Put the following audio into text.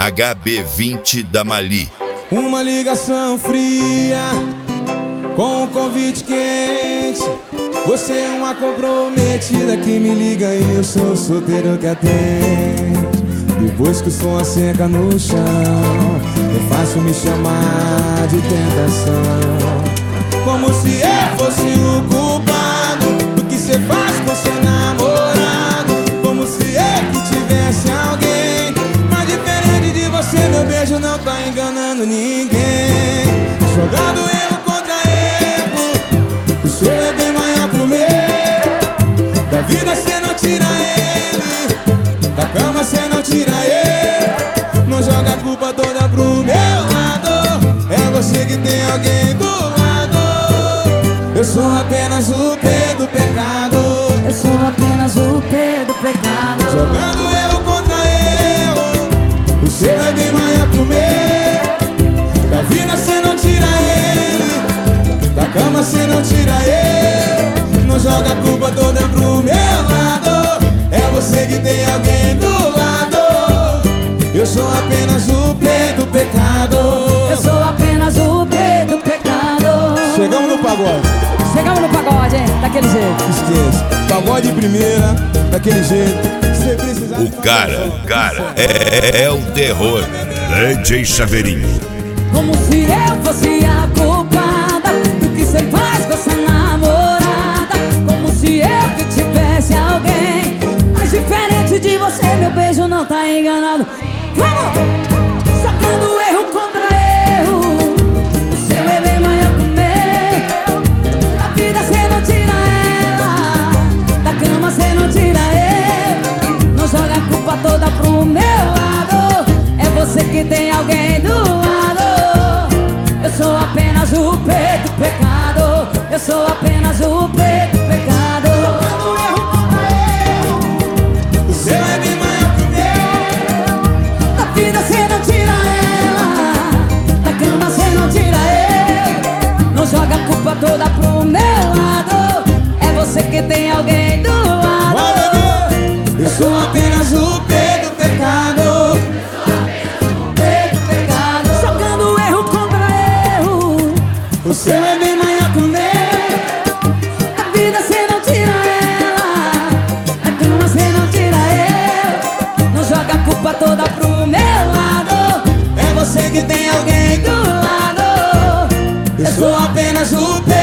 HB20 da Mali. Uma ligação fria com um convite quente. Você é uma comprometida que me liga e eu sou solteiro que atende. Depois que o som asseca no chão, é fácil me chamar de tentação. Como se eu fosse o culpado do que cê faz com seu namorado. Como se eu que tivesse alguém. Mas diferente de você, meu beijo não tá enganando ninguém. Jogando erro contra erro, o seu é bem maior que o meu. Da vida cê não tira ele, da cama cê não tira ele. Não joga a culpa toda pro meu lado. É você que tem alguém do lado. Eu sou apenas o P do pecado. Eu sou apenas o P do pecado. Jogando erro contra erro, o seu é bem maior que o meu. Da vida cê não tira ele, da cama cê não tira ele. Não joga a culpa toda pro meu lado. É você que tem alguém do lado. Eu sou apenas o P do pecado. Eu sou apenas o P do pecado. Chegamos no pagode. Chegamos no pagode, hein? Daquele jeito. Esqueça, pagode de primeira, daquele jeito. Se precisar O cara é o terror. DJ Chaveirinho. Como se eu fosse a culpada do que cê faz com essa namorada. Como se eu que tivesse alguém. Mas diferente de você, meu beijo não tá enganado. Vamos! Sacando erro contra erro, o seu é bem maior que o meu. Da vida cê não tira ela, da cama cê não tira ele. Não joga a culpa toda pro meu lado. É você que tem alguém do lado. Eu sou apenas o P do pecado. Eu sou apenas o P do pecado. Jogando erro contra erro, o seu é bem maior que o meu. Da vida cê não tira ela, da cama cê não tira ele. Não joga a culpa toda pro meu lado. É você que tem alguém do lado. Eu sou apenas o P do pecado. P do pecado. Jogando erro contra erro, O seu é bem maior que o meu. da vida cê não tira ela, da cama cê não tira ele. Não joga a culpa toda pro meu lado. É você que tem alguém do Do lado. Eu sou apenas o P